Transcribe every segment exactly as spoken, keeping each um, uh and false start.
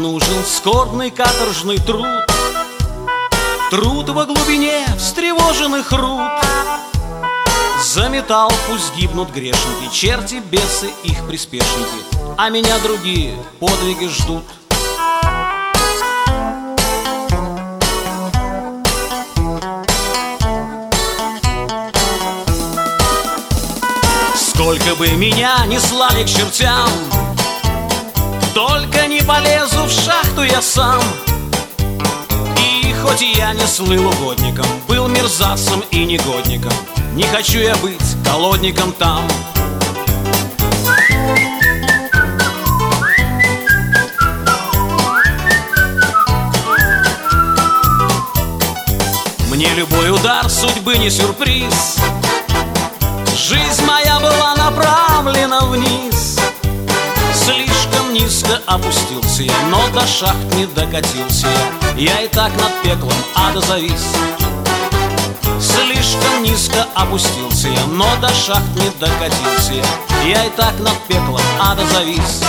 нужен скорбный каторжный труд, труд во глубине встревоженных рук. За металл пусть гибнут грешники, черти, бесы, их приспешники, а меня другие подвиги ждут. Сколько бы меня ни слали к чертям, только не полезу в шахту я сам. И хоть я не слыл угодником, был мерзавцем и негодником, не хочу я быть колодником там. Мне любой удар судьбы не сюрприз, жизнь моя была направлена вниз. Слишком низко опустился я, но до шахт не докатился я, я и так над пеклом ада завис. Слишком низко опустился я, но до шахт не докатился я, я и так над пеклом ада завис.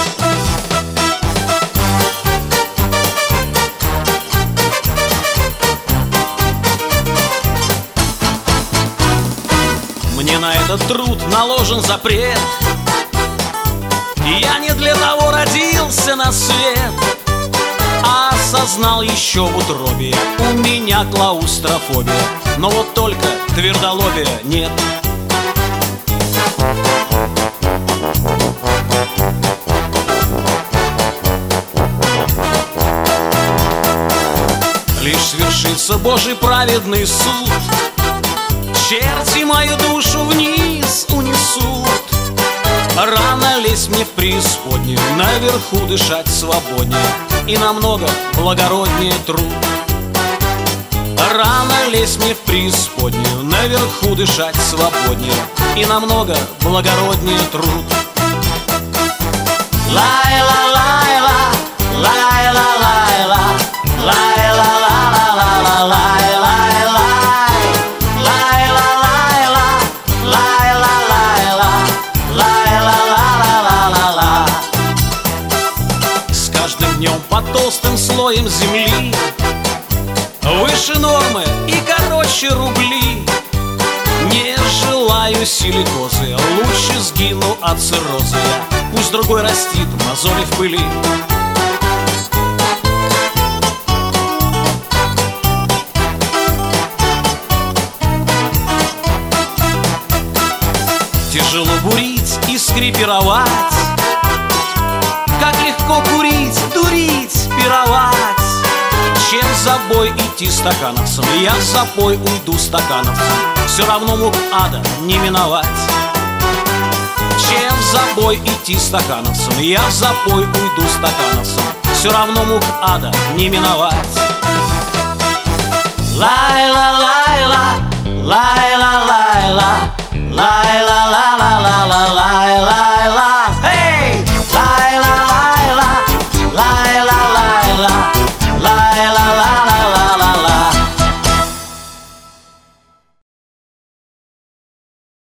Мне на этот труд наложен запрет, я не для того родился на свет, а осознал еще в утробе, у меня клаустрофобия, но вот только твердолобия нет. Лишь свершится Божий праведный суд, черти мою душу вниз унесут. Рано лезть мне в преисподнюю, наверху дышать свободнее и намного благороднее труд. Рано лезть мне в преисподнюю, наверху дышать свободнее и намного благороднее труд. Лай-ла-лай-ла, лай-ла-лай-ла, лай-ла-ла-ла-ла-ла-лай. Под толстым слоем земли, выше нормы и короче рубли. Не желаю силикозы, лучше сгину от цирроза я, пусть другой растит мозоли в пыли. Тяжело бурить и скрипировать, как легко курить, дурить, пировать. Чем за бой идти стакановцам, я в запой уйду стакановцам, все равно мук ада не миновать. Чем за бой идти стакановцам, я в запой уйду стакановцам, все равно мук ада не миновать. Лай-ла-лай-ла, лай-ла-лай-ла, лай-ла-лай.